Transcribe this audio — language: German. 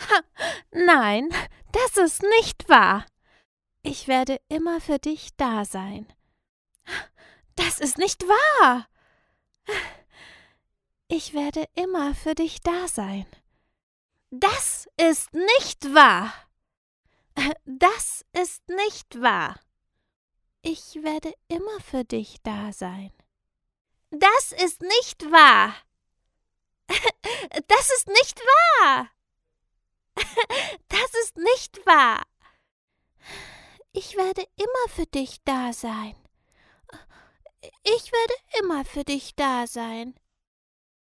Nein, das ist nicht wahr. Ich werde immer für dich da sein. Das ist nicht wahr. Ich werde immer für dich da sein. Das ist nicht wahr. Das ist nicht wahr. Ich werde immer für dich da sein. Das ist nicht wahr. Das ist nicht wahr. Das ist nicht wahr. Ich werde immer für dich da sein. Ich werde immer für dich da sein.